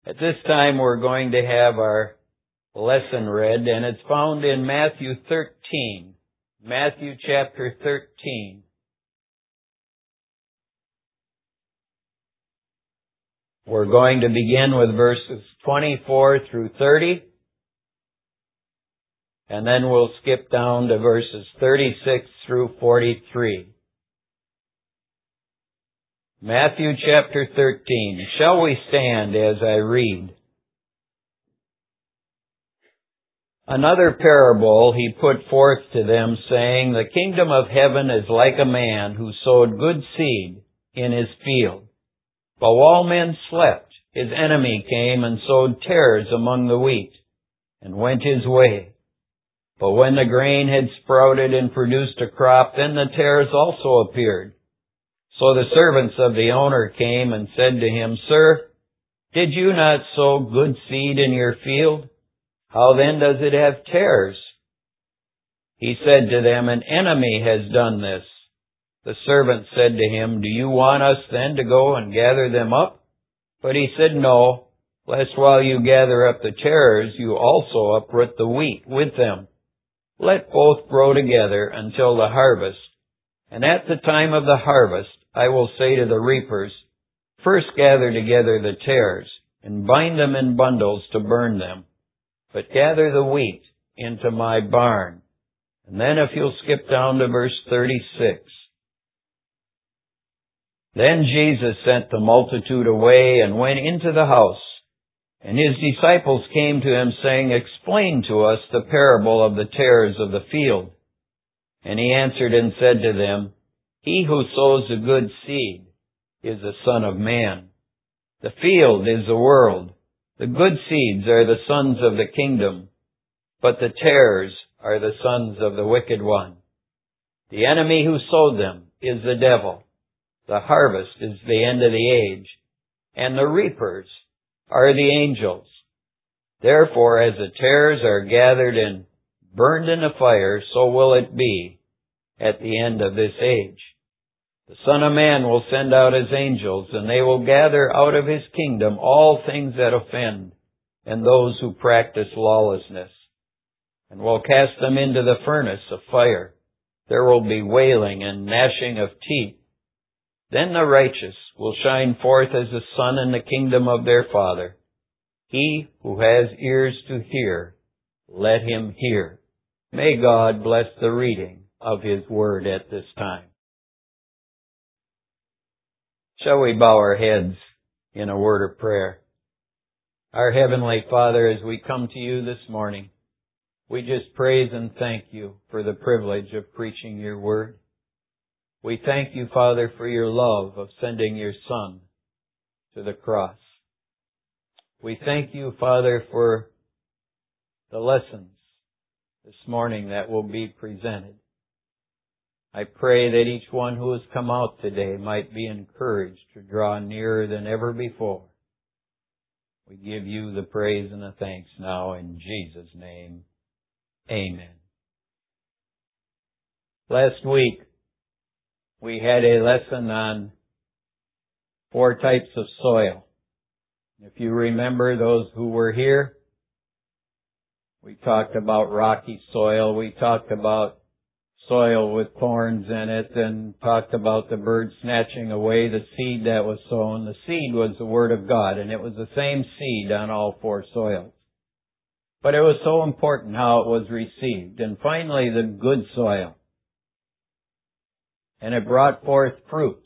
At this time, we're going to have our lesson read, and it's found in Matthew 13. Matthew chapter 13. We're going to begin with verses 24 through 30, and then we'll skip down to verses 36 through 43. Matthew chapter 13. Shall we stand as I read? Another parable he put forth to them, saying, The kingdom of heaven is like a man who sowed good seed in his field. But while men slept, his enemy came and sowed tares among the wheat, and went his way. But when the grain had sprouted and produced a crop, then the tares also appeared. So the servants of the owner came and said to him, Sir, did you not sow good seed in your field? How then does it have tares? He said to them, An enemy has done this. The servant said to him, Do you want us then to go and gather them up? But he said, No, lest while you gather up the tares, you also uproot the wheat with them. Let both grow together until the harvest. And at the time of the harvest, I will say to the reapers, First gather together the tares, and bind them in bundles to burn them, but gather the wheat into my barn. And then if you'll skip down to verse 36. Then Jesus sent the multitude away and went into the house. And his disciples came to him, saying, Explain to us the parable of the tares of the field. And he answered and said to them, He who sows the good seed is the Son of Man. The field is the world. The good seeds are the sons of the kingdom, but the tares are the sons of the wicked one. The enemy who sowed them is the devil. The harvest is the end of the age, and the reapers are the angels. Therefore, as the tares are gathered and burned in the fire, so will it be at the end of this age. The Son of Man will send out his angels, and they will gather out of his kingdom all things that offend, and those who practice lawlessness, and will cast them into the furnace of fire. There will be wailing and gnashing of teeth. Then the righteous will shine forth as the sun in the kingdom of their Father. He who has ears to hear, let him hear. May God bless the reading of his word at this time. Shall we bow our heads in a word of prayer? Our Heavenly Father, as we come to you this morning, we just praise and thank you for the privilege of preaching your word. We thank you, Father, for your love of sending your Son to the cross. We thank you, Father, for the lessons this morning that will be presented. I pray that each one who has come out today might be encouraged to draw nearer than ever before. We give you the praise and the thanks now in Jesus' name. Amen. Last week, we had a lesson on 4 types of soil. If you remember, those who were here, we talked about rocky soil. We talked about soil with thorns in it, and talked about the bird snatching away the seed that was sown. The seed was the Word of God, and it was the same seed on all 4 soils. But it was so important how it was received. And finally, the good soil. And it brought forth fruit.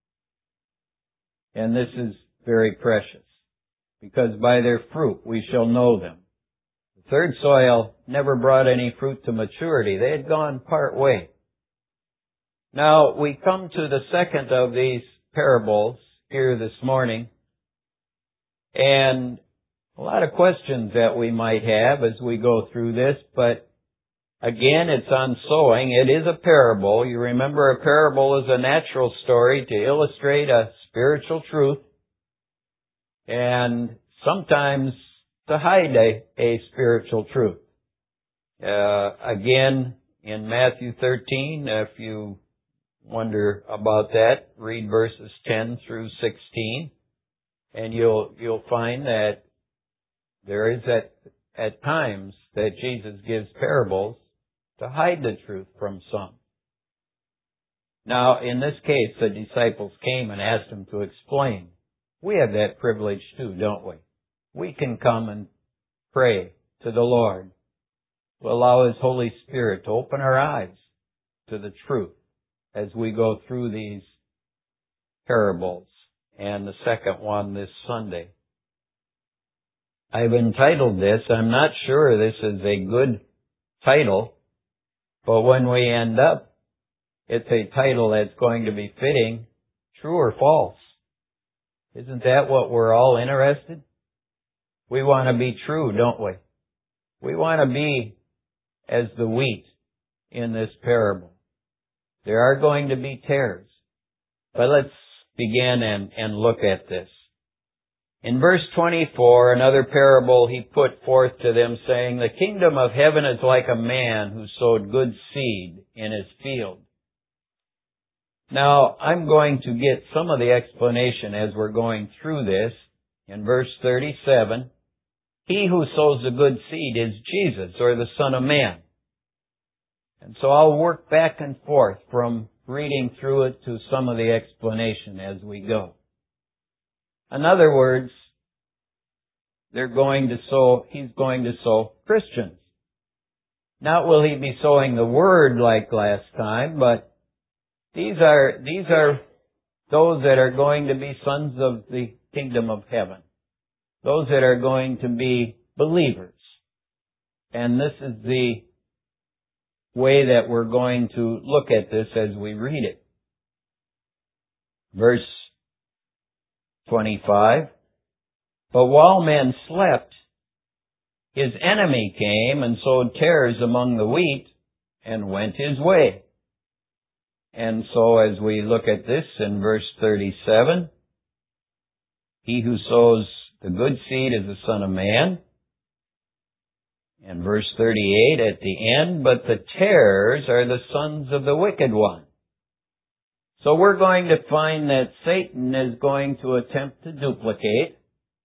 And this is very precious, because by their fruit we shall know them. The third soil never brought any fruit to maturity. They had gone part way. Now, we come to the second of these parables here this morning, and a lot of questions that we might have as we go through this, but again, it's on sowing. It is a parable. You remember, a parable is a natural story to illustrate a spiritual truth, and sometimes to hide a spiritual truth. Again, in Matthew 13, if you wonder about that, read verses 10 through 16, and you'll find that There is at times that Jesus gives parables to hide the truth from some. Now, in this case, the disciples came and asked him to explain. We have that privilege too, don't we? We can come and pray to the Lord to allow His Holy Spirit to open our eyes to the truth as we go through these parables and the second one this Sunday. I've entitled this, I'm not sure this is a good title, but when we end up, it's a title that's going to be fitting, true or false. Isn't that what we're all interested? We want to be true, don't we? We want to be as the wheat in this parable. There are going to be tares. But let's begin and look at this. In verse 24, another parable he put forth to them, saying, The kingdom of heaven is like a man who sowed good seed in his field. Now, I'm going to get some of the explanation as we're going through this. In verse 37, he who sows the good seed is Jesus, or the Son of Man. And so I'll work back and forth from reading through it to some of the explanation as we go. In other words, he's going to sow Christians. Not will he be sowing the word like last time, but these are those that are going to be sons of the kingdom of heaven. Those that are going to be believers. And this is the way that we're going to look at this as we read it. Verse 25, But while men slept, his enemy came and sowed tares among the wheat and went his way. And so as we look at this in verse 37, he who sows the good seed is the Son of Man. And verse 38 at the end, but the tares are the sons of the wicked one. So we're going to find that Satan is going to attempt to duplicate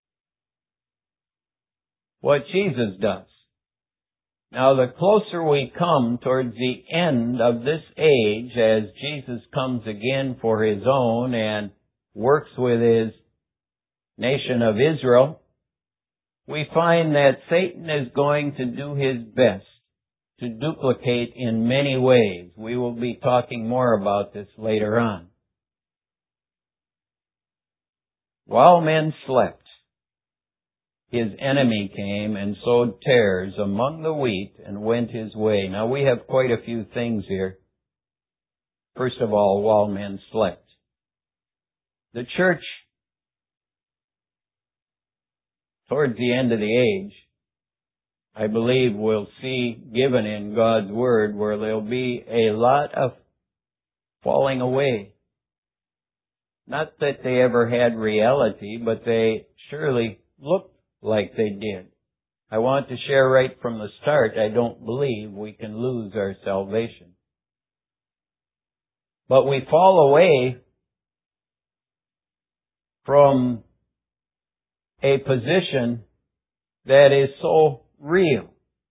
what Jesus does. Now, the closer we come towards the end of this age, as Jesus comes again for His own and works with His nation of Israel, we find that Satan is going to do his best to duplicate in many ways. We will be talking more about this later on. While men slept, his enemy came and sowed tares among the wheat and went his way. Now we have quite a few things here. First of all, while men slept. The church, towards the end of the age, I believe we'll see given in God's Word where there'll be a lot of falling away. Not that they ever had reality, but they surely looked like they did. I want to share right from the start, I don't believe we can lose our salvation. But we fall away from a position that is so real.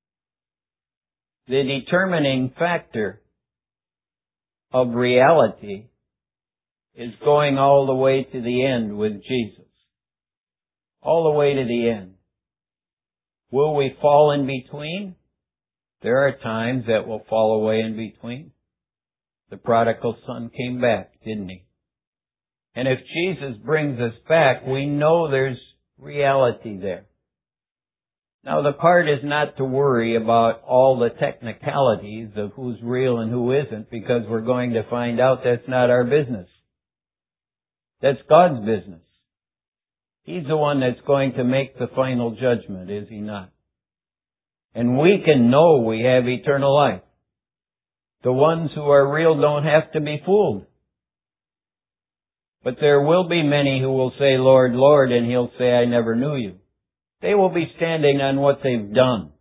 The determining factor of reality is going all the way to the end with Jesus. All the way to the end. Will we fall in between? There are times that we'll fall away in between. The prodigal son came back, didn't he? And if Jesus brings us back, we know there's reality there. Now the part is not to worry about all the technicalities of who's real and who isn't, because we're going to find out that's not our business. That's God's business. He's the one that's going to make the final judgment, is He not? And we can know we have eternal life. The ones who are real don't have to be fooled. But there will be many who will say, Lord, Lord, and He'll say, I never knew you. They will be standing on what they've done,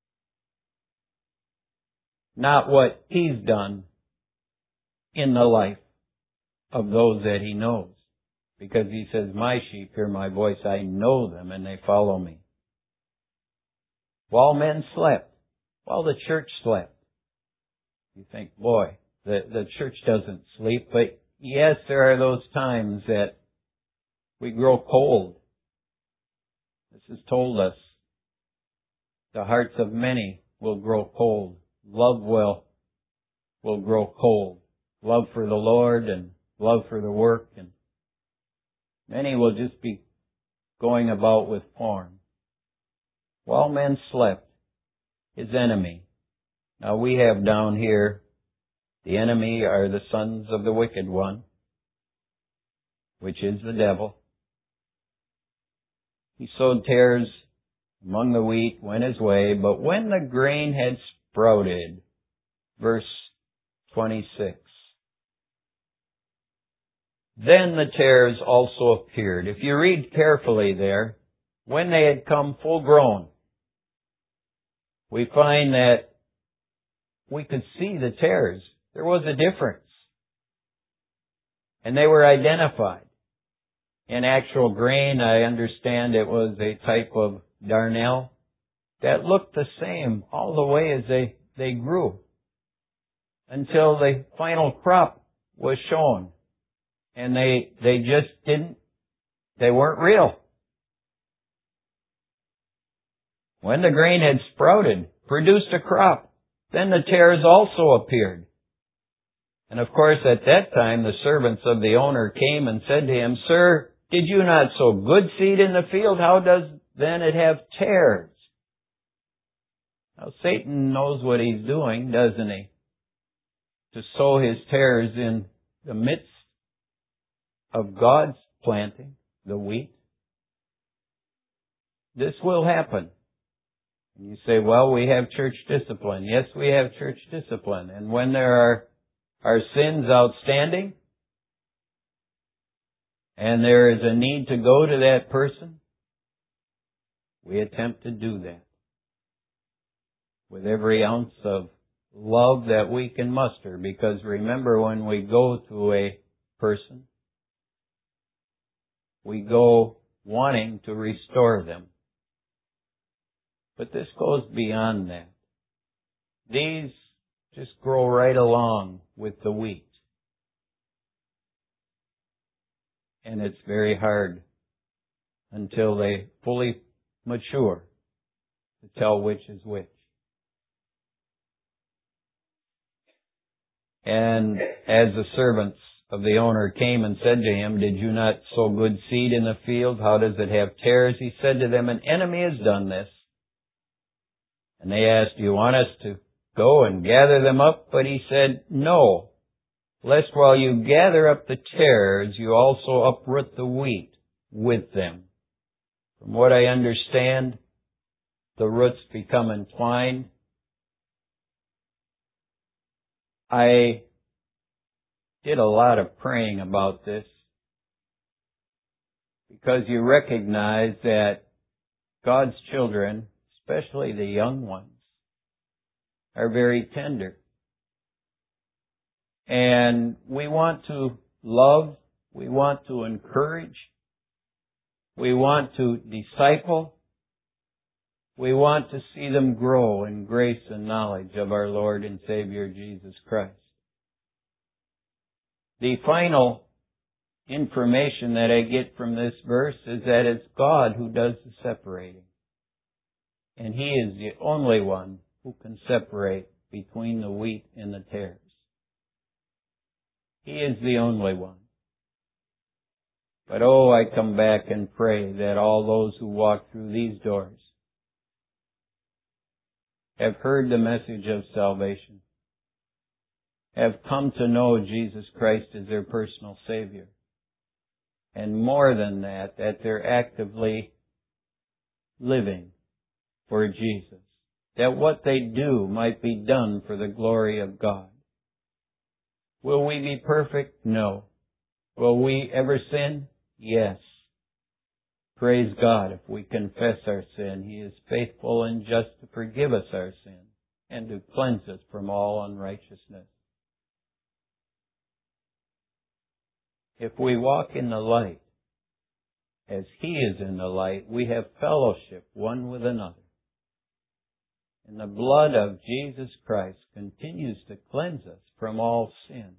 not what He's done in the life of those that He knows. Because He says, my sheep hear my voice, I know them, and they follow me. while men slept, while the church slept. You think, boy, the church doesn't sleep, but yes, there are those times that we grow cold. This has told us the hearts of many will grow cold. Love will grow cold. Love for the Lord and love for the work, and many will just be going about with form. While men slept, his enemy. Now we have down here, the enemy are the sons of the wicked one, which is the devil. He sowed tares among the wheat, went his way, but when the grain had sprouted, verse 26, then the tares also appeared. If you read carefully there, when they had come full grown, we find that we could see the tares. There was a difference. And they were identified. In actual grain, I understand it was a type of darnel that looked the same all the way as they grew until the final crop was shown. And they weren't real. When the grain had sprouted, produced a crop, then the tares also appeared. And of course, at that time, the servants of the owner came and said to him, Sir, did you not sow good seed in the field? How does then it have tares? Now, Satan knows what he's doing, doesn't he? To sow his tares in the midst of God's planting, the wheat. This will happen. And you say, well, we have church discipline. Yes, we have church discipline. And when there are sins outstanding, and there is a need to go to that person, we attempt to do that with every ounce of love that we can muster. Because remember, when we go to a person, we go wanting to restore them. But this goes beyond that. These just grow right along with the wheat. And it's very hard until they fully mature to tell which is which. And as the servants of the owner came and said to him, Did you not sow good seed in the field? How does it have tares? He said to them, An enemy has done this. And they asked, Do you want us to go and gather them up? But he said, No, lest while you gather up the tares, you also uproot the wheat with them. From what I understand, the roots become entwined. I did a lot of praying about this because you recognize that God's children, especially the young ones, are very tender. And we want to love, we want to encourage, we want to disciple, we want to see them grow in grace and knowledge of our Lord and Savior Jesus Christ. The final information that I get from this verse is that it's God who does the separating. And He is the only one who can separate between the wheat and the tares. He is the only one. But I come back and pray that all those who walk through these doors have heard the message of salvation, have come to know Jesus Christ as their personal Savior, and more than that, that they're actively living for Jesus, that what they do might be done for the glory of God. Will we be perfect? No. Will we ever sin? Yes. Praise God, if we confess our sin, He is faithful and just to forgive us our sin and to cleanse us from all unrighteousness. If we walk in the light, as He is in the light, we have fellowship one with another. And the blood of Jesus Christ continues to cleanse us from all sin.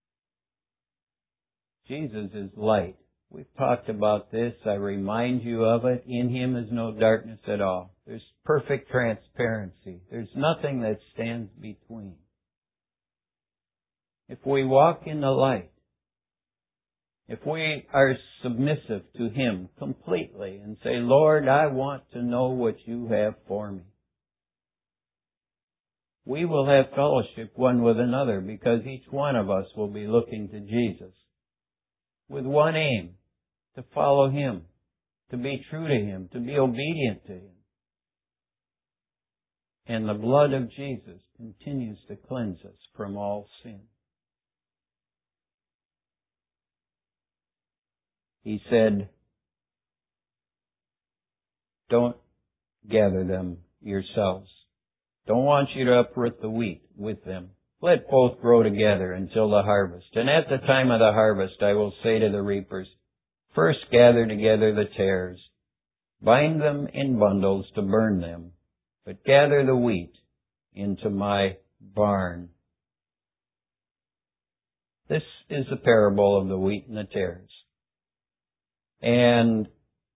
Jesus is light. We've talked about this. I remind you of it. In Him is no darkness at all. There's perfect transparency. There's nothing that stands between. If we walk in the light, if we are submissive to Him completely and say, Lord, I want to know what you have for me, we will have fellowship one with another because each one of us will be looking to Jesus with one aim, to follow Him, to be true to Him, to be obedient to Him. And the blood of Jesus continues to cleanse us from all sin. He said, don't gather them yourselves. Don't want you to uproot the wheat with them. Let both grow together until the harvest. And at the time of the harvest I will say to the reapers, first gather together the tares, bind them in bundles to burn them, but gather the wheat into my barn. This is the parable of the wheat and the tares. And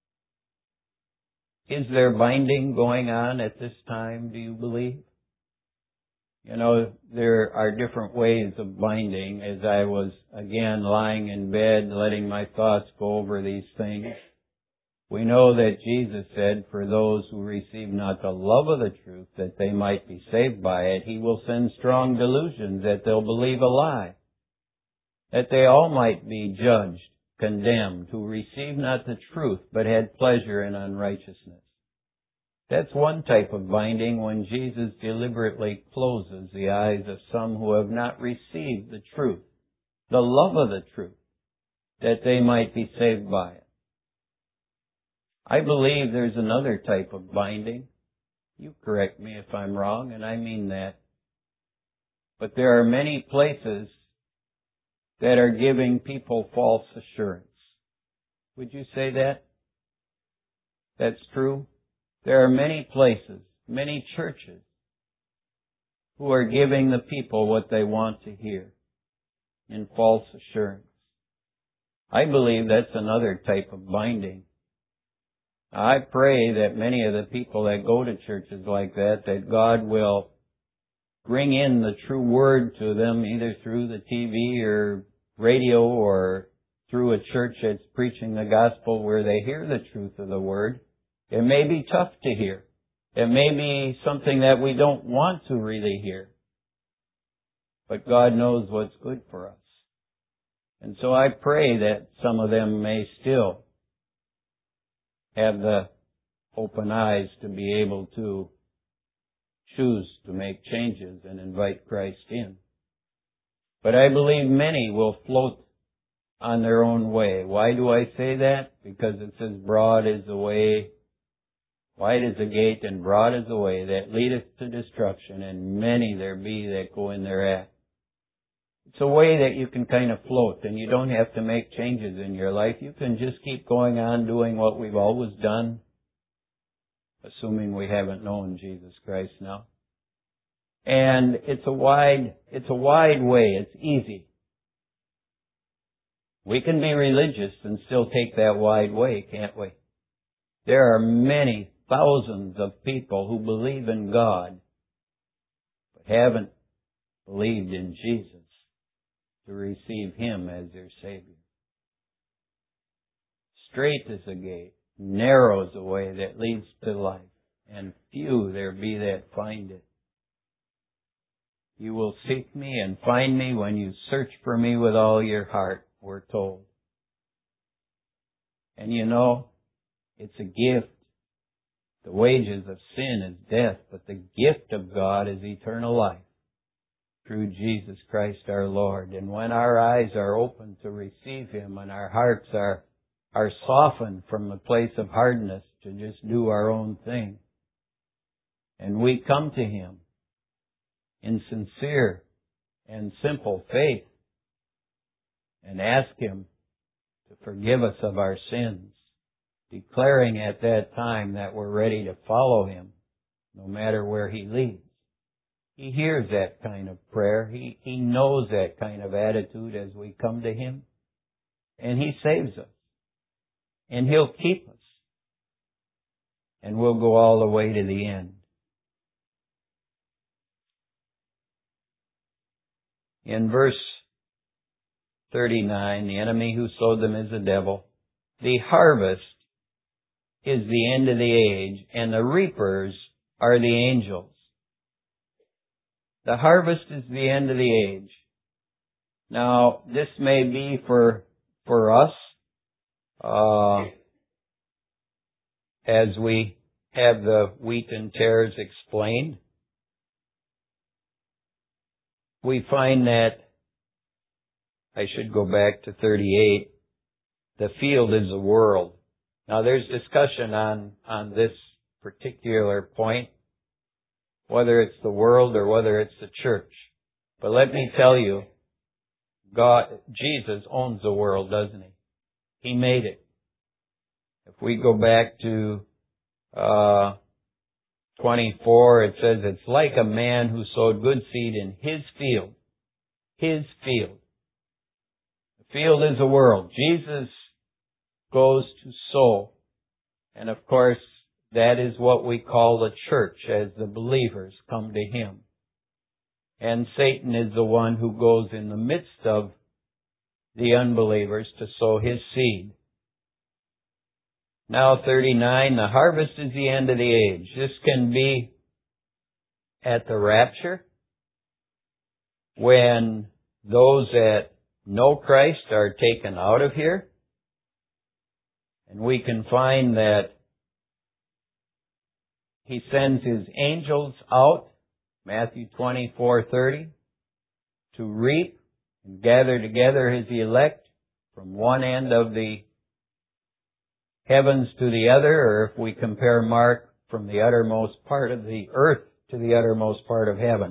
is there binding going on at this time, do you believe? You know, there are different ways of binding. As I was, again, lying in bed, letting my thoughts go over these things, we know that Jesus said, for those who receive not the love of the truth, that they might be saved by it, He will send strong delusions that they'll believe a lie, that they all might be judged, condemned, who received not the truth, but had pleasure in unrighteousness. That's one type of binding, when Jesus deliberately closes the eyes of some who have not received the truth, the love of the truth, that they might be saved by it. I believe there's another type of binding. You correct me if I'm wrong, and I mean that. But there are many places that are giving people false assurance. Would you say that? That's true? There are many places, many churches, who are giving the people what they want to hear in false assurance. I believe that's another type of binding. I pray that many of the people that go to churches like that, that God will bring in the true word to them, either through the TV or radio or through a church that's preaching the gospel where they hear the truth of the word. It may be tough to hear. It may be something that we don't want to really hear. But God knows what's good for us. And so I pray that some of them may still have the open eyes to be able to choose to make changes and invite Christ in. But I believe many will float on their own way. Why do I say that? Because it says, broad is the way, wide is the gate, and broad is the way that leadeth to destruction, and many there be that go in thereat. It's a way that you can kind of float, and you don't have to make changes in your life. You can just keep going on doing what we've always done, assuming we haven't known Jesus Christ now. And it's a wide way. It's easy. We can be religious and still take that wide way, can't we? There are many thousands of people who believe in God, but haven't believed in Jesus to receive Him as their Savior. Straight is the gate, narrow is the way that leads to life, and few there be that find it. You will seek me and find me when you search for me with all your heart, we're told. And you know, it's a gift. The wages of sin is death, but the gift of God is eternal life through Jesus Christ our Lord. And when our eyes are open to receive Him and our hearts are softened from the place of hardness to just do our own thing, and we come to Him in sincere and simple faith and ask Him to forgive us of our sins, declaring at that time that we're ready to follow Him, no matter where He leads. He hears that kind of prayer. He knows that kind of attitude as we come to Him. And He saves us. And He'll keep us. And we'll go all the way to the end. In verse 39, the enemy who sowed them is the devil. The harvest is the end of the age, and the reapers are the angels. The harvest is the end of the age. Now, this may be for us, as we have the wheat and tares explained. We find that, I should go back to 38, the field is the world. Now there's discussion on this particular point, whether it's the world or whether it's the church. But let me tell you, Jesus owns the world, doesn't He? He made it. If we go back to 24, it says, it's like a man who sowed good seed in his field. His field. The field is the world. Jesus goes to sow. And of course, that is what we call the church as the believers come to Him. And Satan is the one who goes in the midst of the unbelievers to sow his seed. Now 39, the harvest is the end of the age. This can be at the rapture, when those that know Christ are taken out of here. And we can find that He sends His angels out, Matthew 24:30, to reap and gather together His elect from one end of the heavens to the other, or if we compare Mark, from the uttermost part of the earth to the uttermost part of heaven.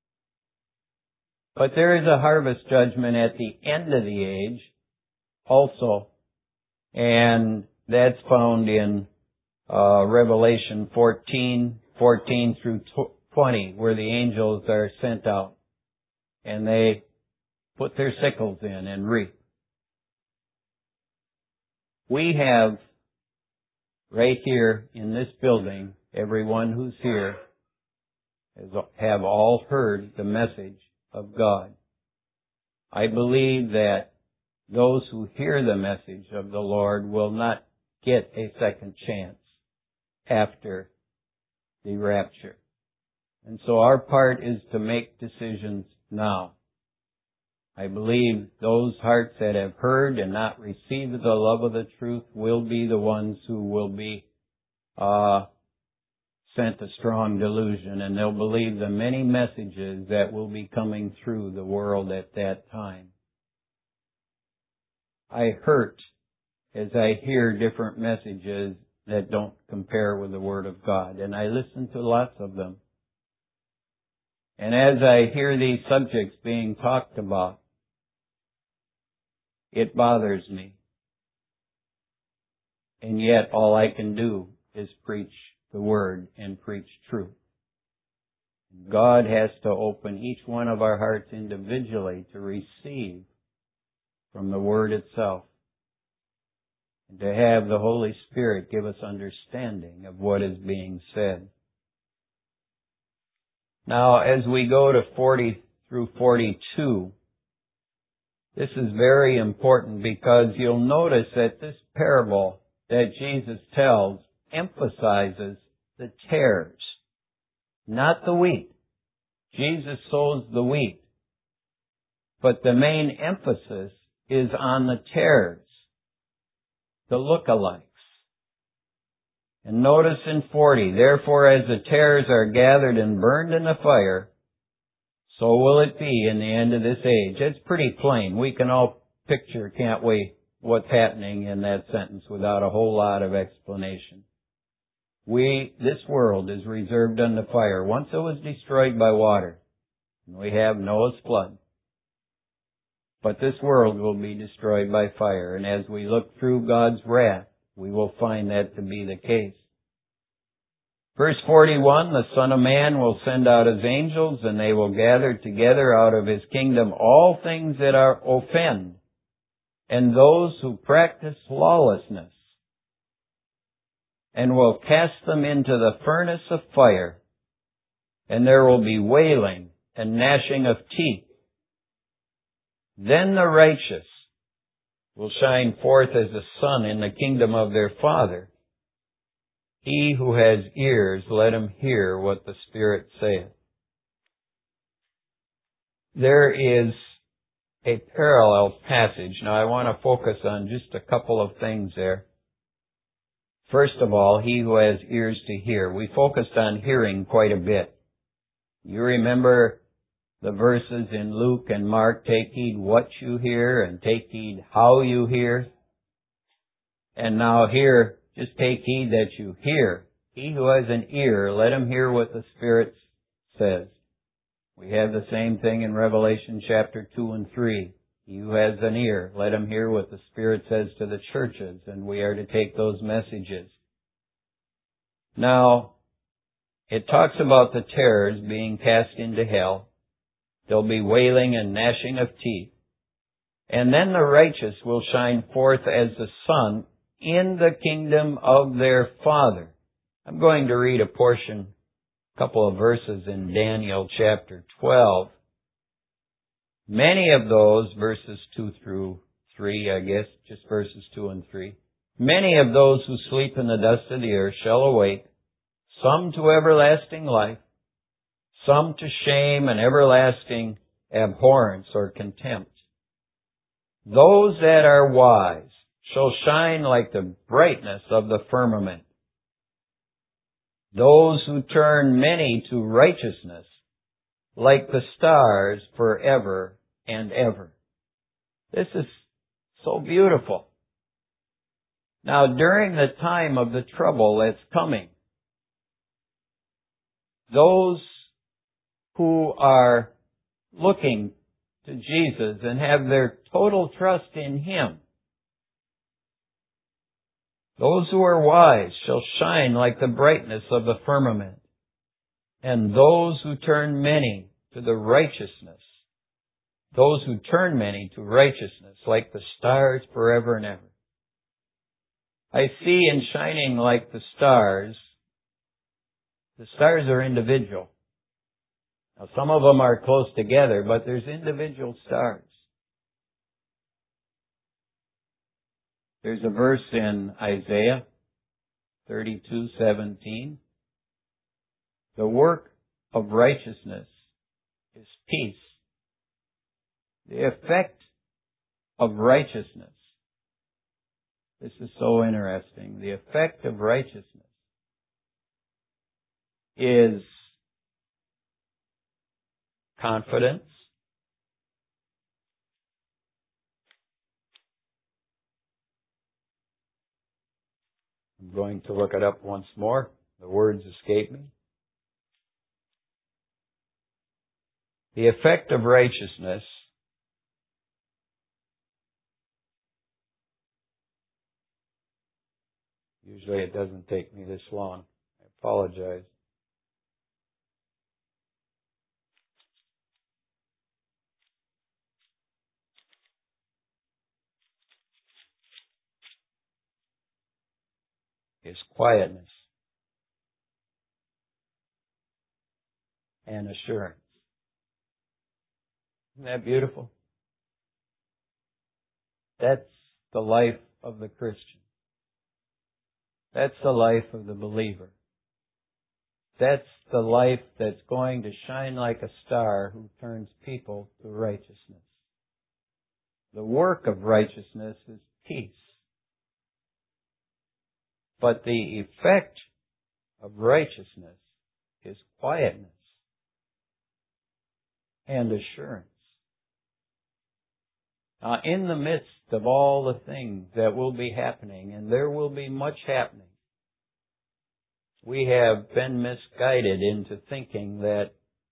But there is a harvest judgment at the end of the age also, and that's found in Revelation 14 through 20, where the angels are sent out and they put their sickles in and reap. We have right here in this building, everyone who's here have all heard the message of God. I believe that those who hear the message of the Lord will not get a second chance after the rapture. And so our part is to make decisions now. I believe those hearts that have heard and not received the love of the truth will be the ones who will be sent a strong delusion, and they'll believe the many messages that will be coming through the world at that time. I hurt as I hear different messages that don't compare with the Word of God, and I listen to lots of them. And as I hear these subjects being talked about, it bothers me. And yet all I can do is preach the Word and preach truth. God has to open each one of our hearts individually to receive from the Word itself, and to have the Holy Spirit give us understanding of what is being said. Now, as we go to 40 through 42, this is very important, because you'll notice that this parable that Jesus tells emphasizes the tares, not the wheat. Jesus sows the wheat, but the main emphasis is on the tares, the lookalikes. And notice in 40, therefore as the tares are gathered and burned in the fire, so will it be in the end of this age. It's pretty plain. We can all picture, can't we, what's happening in that sentence without a whole lot of explanation. This world is reserved unto fire. Once it was destroyed by water, and we have Noah's flood. But this world will be destroyed by fire, and as we look through God's wrath, we will find that to be the case. Verse 41, the Son of Man will send out His angels, and they will gather together out of His kingdom all things that are offend, and those who practice lawlessness, and will cast them into the furnace of fire, and there will be wailing and gnashing of teeth. Then the righteous will shine forth as the sun in the kingdom of their Father. He who has ears, let him hear what the Spirit saith. There is a parallel passage. Now I want to focus on just a couple of things there. First of all, he who has ears to hear. We focused on hearing quite a bit. You remember the verses in Luke and Mark, take heed what you hear and take heed how you hear. And now here, just take heed that you hear. He who has an ear, let him hear what the Spirit says. We have the same thing in Revelation chapter 2 and 3. He who has an ear, let him hear what the Spirit says to the churches, and we are to take those messages. Now, it talks about the terrors being cast into hell. There'll be wailing and gnashing of teeth. And then the righteous will shine forth as the sun in the kingdom of their Father. I'm going to read a couple of verses in Daniel chapter 12. Many of those, verses 2 through 3, I guess, just verses 2 and 3. Many of those who sleep in the dust of the earth shall awake, some to everlasting life, some to shame and everlasting abhorrence or contempt. Those that are wise shall shine like the brightness of the firmament. Those who turn many to righteousness, like the stars forever and ever. This is so beautiful. Now, during the time of the trouble that's coming, those who are looking to Jesus and have their total trust in Him, those who are wise shall shine like the brightness of the firmament, and those who turn many to the righteousness, those who turn many to righteousness like the stars forever and ever. I see in shining like the stars are individual. Now some of them are close together, but there's individual stars. There's a verse in Isaiah 32:17. The work of righteousness is peace. The effect of righteousness. This is so interesting. The effect of righteousness is confidence, I'm going to look it up once more. The words escape me. The effect of righteousness usually it doesn't take me this long. I apologize. Is quietness and assurance. Isn't that beautiful? That's the life of the Christian. That's the life of the believer. That's the life that's going to shine like a star who turns people to righteousness. The work of righteousness is peace. But the effect of righteousness is quietness and assurance. Now, in the midst of all the things that will be happening, and there will be much happening, we have been misguided into thinking that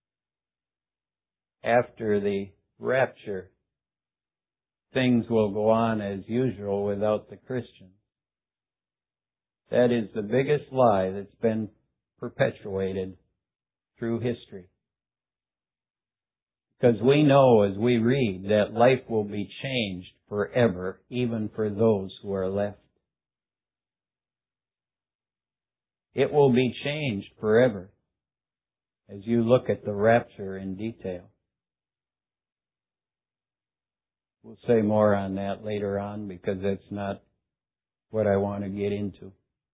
after the rapture, things will go on as usual without the Christian. That is the biggest lie that's been perpetuated through history. Because we know as we read that life will be changed forever, even for those who are left. It will be changed forever as you look at the rapture in detail. We'll say more on that later on because that's not what I want to get into.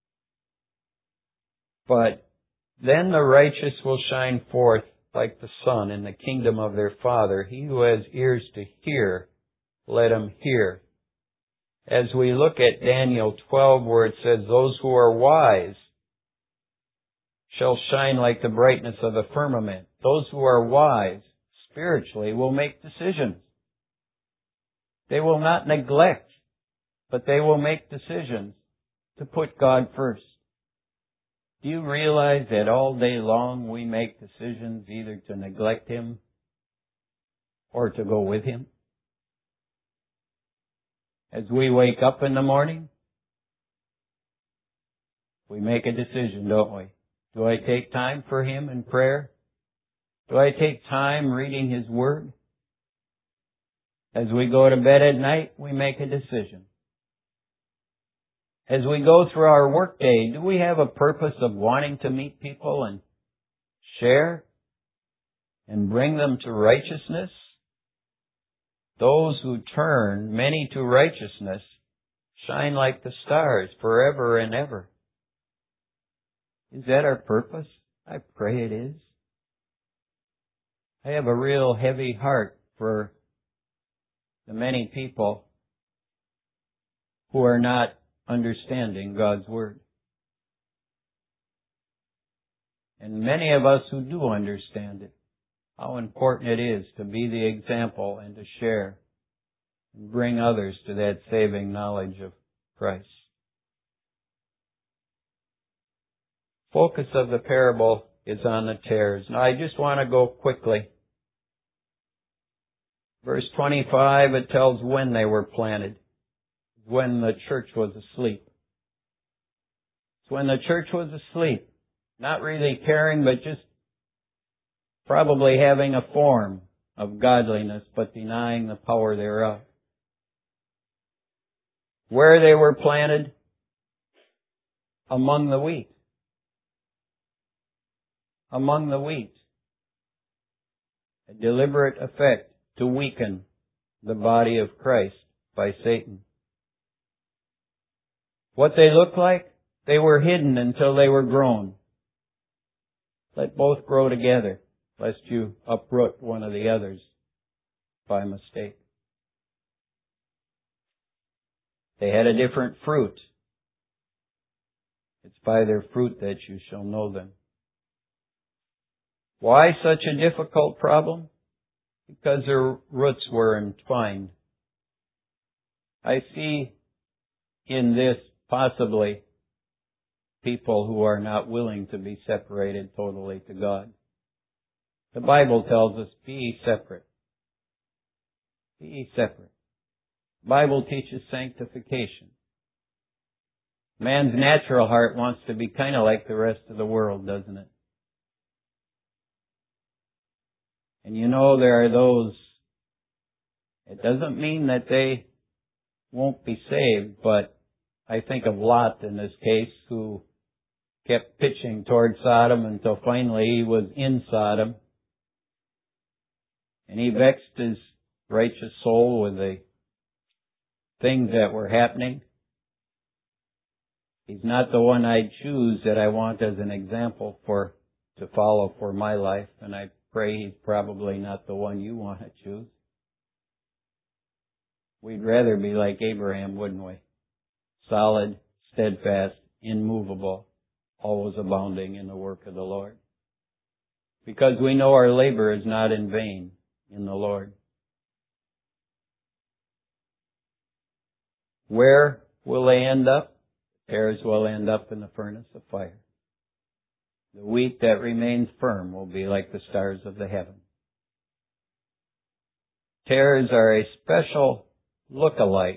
But then the righteous will shine forth like the sun in the kingdom of their Father. He who has ears to hear, let him hear. As we look at Daniel 12 where it says, those who are wise shall shine like the brightness of the firmament. Those who are wise spiritually will make decisions. They will not neglect, but they will make decisions to put God first. Do you realize that all day long we make decisions either to neglect Him or to go with Him? As we wake up in the morning, we make a decision, don't we? Do I take time for Him in prayer? Do I take time reading His Word? As we go to bed at night, we make a decision. As we go through our workday, do we have a purpose of wanting to meet people and share and bring them to righteousness? Those who turn many to righteousness shine like the stars forever and ever. Is that our purpose? I pray it is. I have a real heavy heart for the many people who are not understanding God's Word. And many of us who do understand it, how important it is to be the example and to share and bring others to that saving knowledge of Christ. Focus of the parable is on the tares. Now I just want to go quickly. Verse 25, it tells when they were planted. When the church was asleep. It's when the church was asleep. Not really caring, but just probably having a form of godliness, but denying the power thereof. Where they were planted? Among the wheat. Among the wheat. A deliberate effect to weaken the body of Christ by Satan. What they looked like? They were hidden until they were grown. Let both grow together, lest you uproot one of the others by mistake. They had a different fruit. It's by their fruit that you shall know them. Why such a difficult problem? Because their roots were entwined. I see in this possibly people who are not willing to be separated totally to God. The Bible tells us, be ye separate. Be ye separate. The Bible teaches sanctification. Man's natural heart wants to be kind of like the rest of the world, doesn't it? And you know, there are those, it doesn't mean that they won't be saved, but I think of Lot in this case, who kept pitching toward Sodom until finally he was in Sodom. And he vexed his righteous soul with the things that were happening. He's not the one I choose that I want as an example to follow for my life, and I pray he's probably not the one you want to choose. We'd rather be like Abraham, wouldn't we? Solid, steadfast, immovable, always abounding in the work of the Lord. Because we know our labor is not in vain in the Lord. Where will they end up? Tares will end up in the furnace of fire. The wheat that remains firm will be like the stars of the heaven. Tares are a special look-alike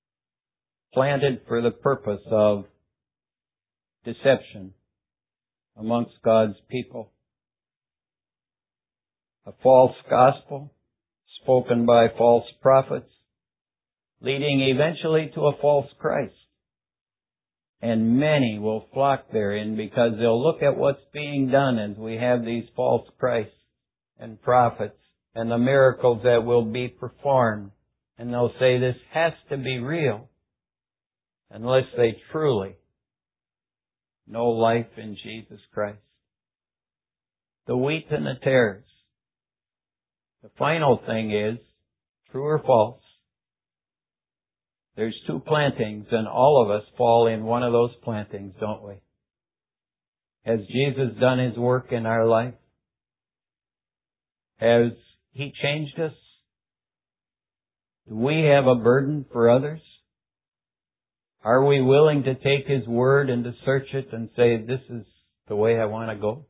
planted for the purpose of deception amongst God's people. A false gospel spoken by false prophets, leading eventually to a false Christ. And many will flock therein because they'll look at what's being done as we have these false Christs and prophets and the miracles that will be performed. And they'll say this has to be real unless they truly know life in Jesus Christ. The wheat and the tares. The final thing is, true or false? There's two plantings, and all of us fall in one of those plantings, don't we? Has Jesus done His work in our life? Has He changed us? Do we have a burden for others? Are we willing to take His Word and to search it and say, this is the way I want to go?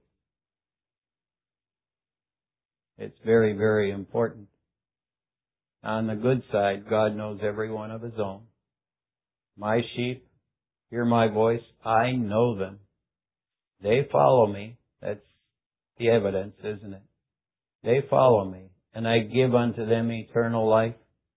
It's very, very important. On the good side, God knows every one of His own. My sheep hear my voice. I know them. They follow me. That's the evidence, isn't it? They follow me, and I give unto them eternal life,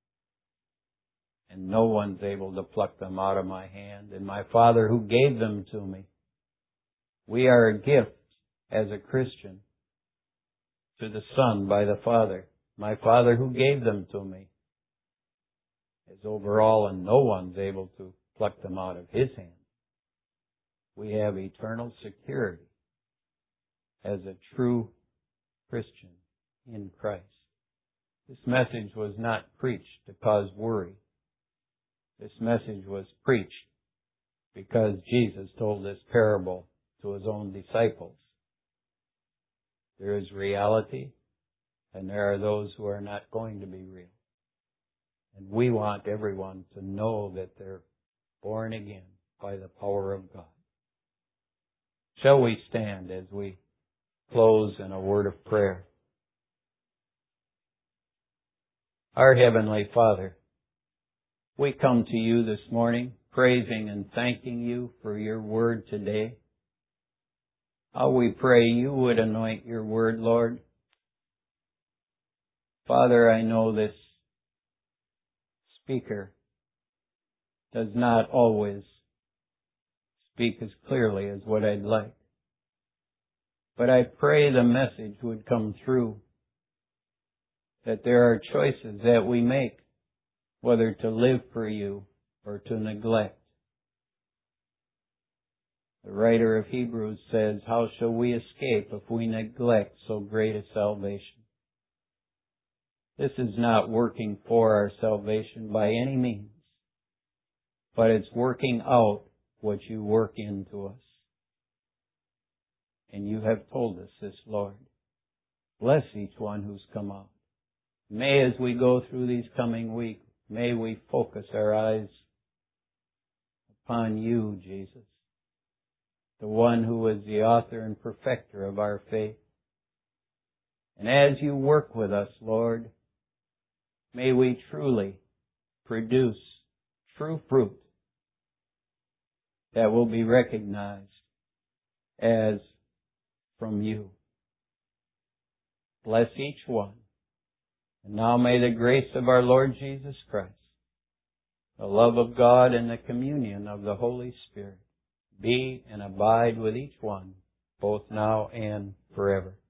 and no one's able to pluck them out of my hand. And my Father who gave them to me. We are a gift as a Christian to the Son by the Father. My Father who gave them to me is over all, and no one's able to pluck them out of His hand. We have eternal security as a true Christian in Christ. This message was not preached to cause worry. This message was preached because Jesus told this parable to His own disciples. There is reality, and there are those who are not going to be real. And we want everyone to know that they're born again by the power of God. Shall we stand as we close in a word of prayer? Our Heavenly Father, we come to You this morning, praising and thanking You for Your Word today. How we pray You would anoint Your Word, Lord. Father, I know this speaker does not always speak as clearly as what I'd like. But I pray the message would come through, that there are choices that we make, whether to live for You or to neglect. The writer of Hebrews says, how shall we escape if we neglect so great a salvation? This is not working for our salvation by any means, but it's working out what You work into us. And You have told us this, Lord. Bless each one who's come out. May, as we go through these coming weeks, may we focus our eyes upon You, Jesus, the one who is the author and perfecter of our faith. And as You work with us, Lord, may we truly produce true fruit that will be recognized as from You. Bless each one. And now may the grace of our Lord Jesus Christ, the love of God, and the communion of the Holy Spirit be and abide with each one, both now and forever.